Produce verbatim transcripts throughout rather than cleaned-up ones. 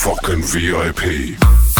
fucking V I P.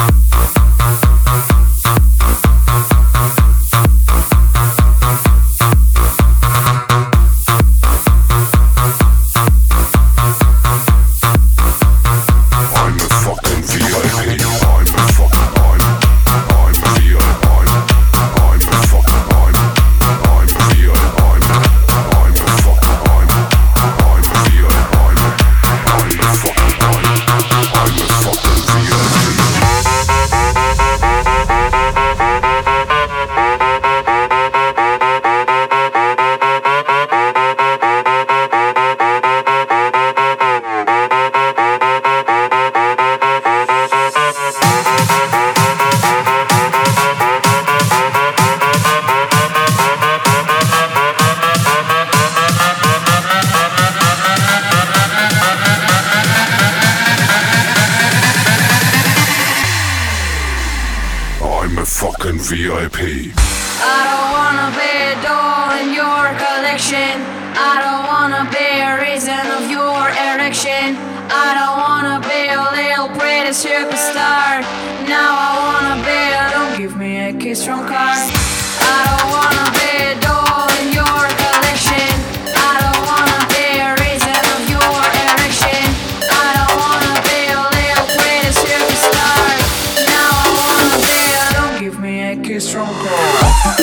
V I P. I don't wanna be a doll in your collection. I don't wanna be a reason of your erection. I don't wanna be a little pretty superstar. Now I wanna be a don't give me a kiss from cars. I don't wanna be a doll in your collection. I don't wanna be a reason of your erection. I don't wanna be a little pretty superstar. Now I wanna be a don't give me a kiss from cars.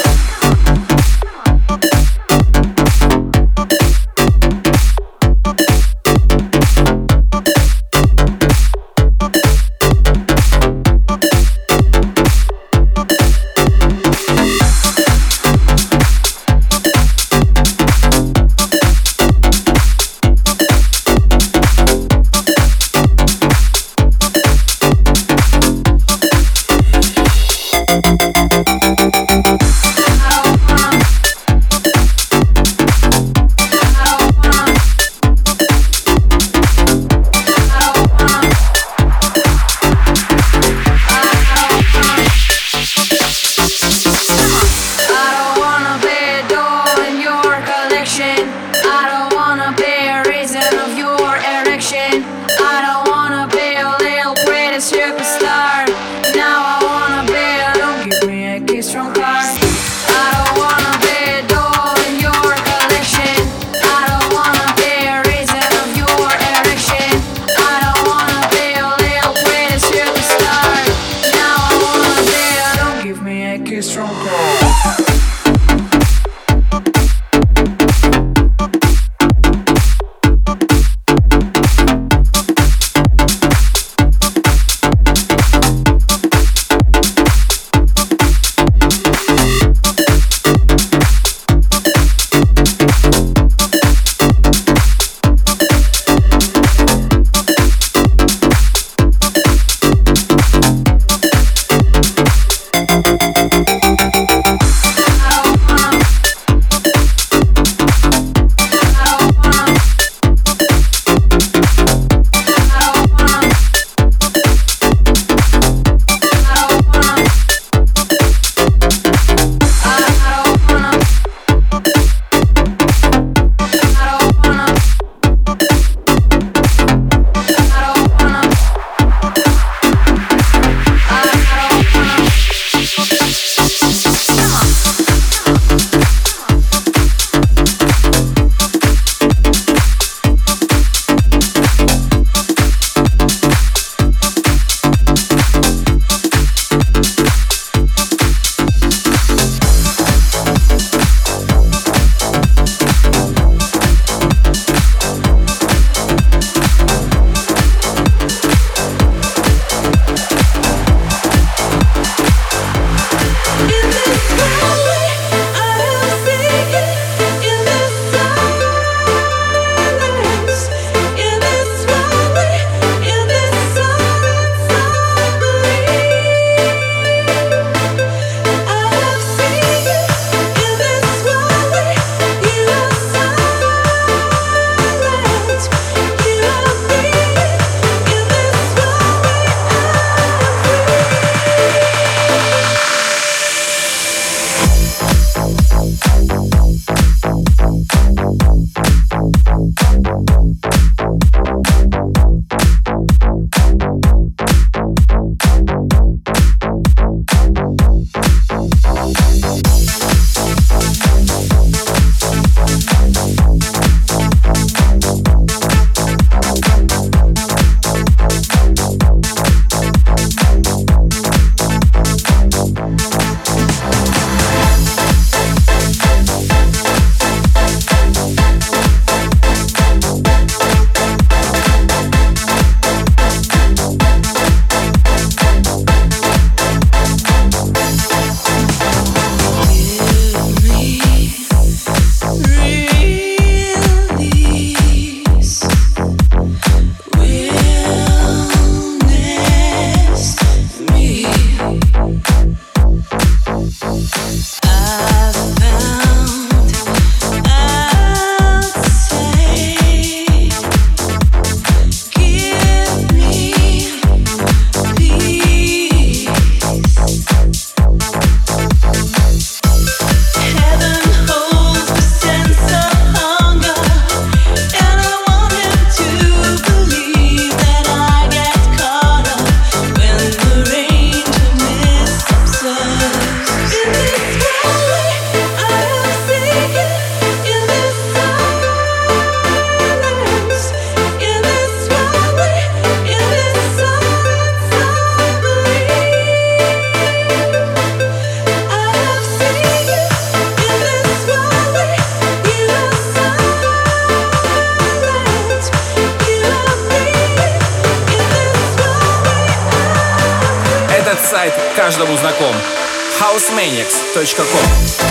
сайт каждому знаком хаусмэниакс точка ком.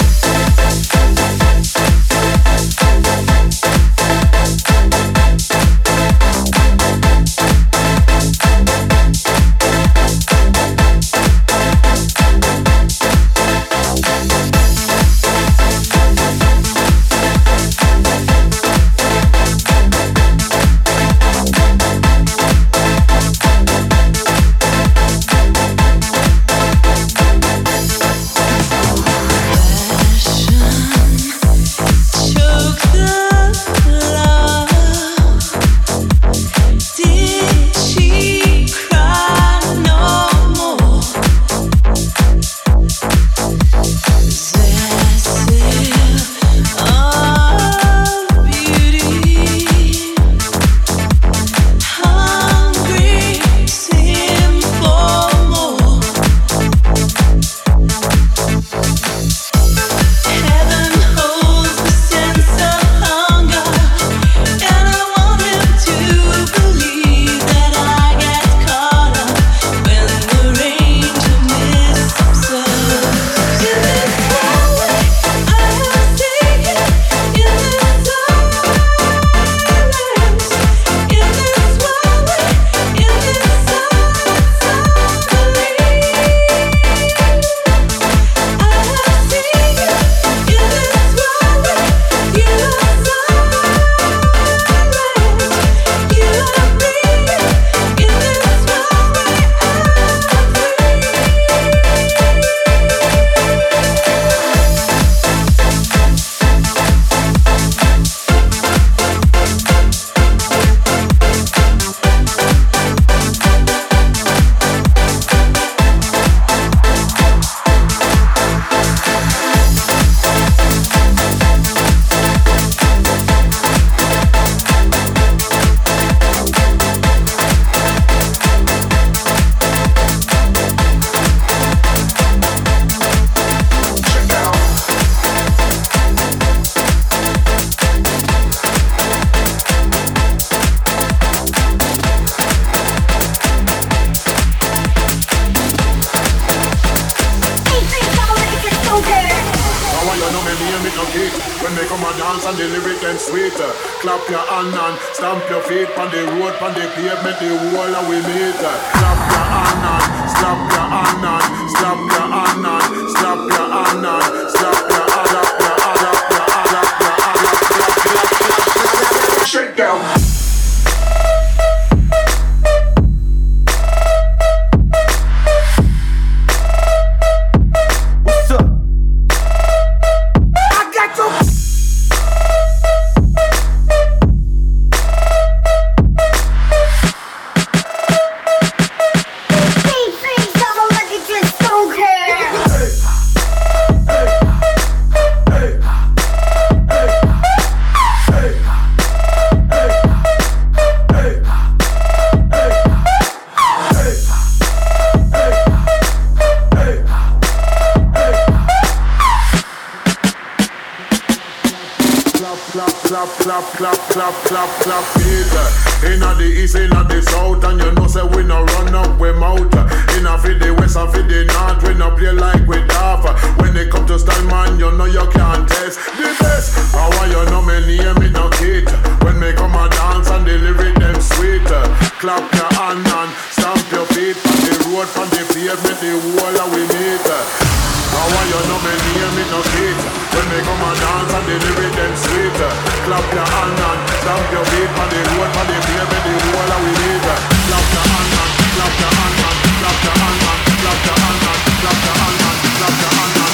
clap, clap, clap, clap, clap it. Inna the east, inna the south, and you know say we no run up we mouth. Inna for the west and for the north, we no play like we daft. When they come to style, man, you know you can't test the best. How you know me name me no kid? When me come a dance and the lyric them sweet. Clap your hand and stamp your feet on the road, on the pavement, the wall that we meet. How you know me name me no kid? When me come a dance and the lyric them sweet. Clap your hand and stamp your feet on the road, on the pavement, the wall that we meet. Clap your hand and clap your hand and clap your hand and clap your hand and clap your hand and clap your hand and.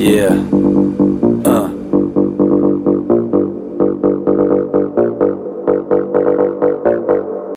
Yeah.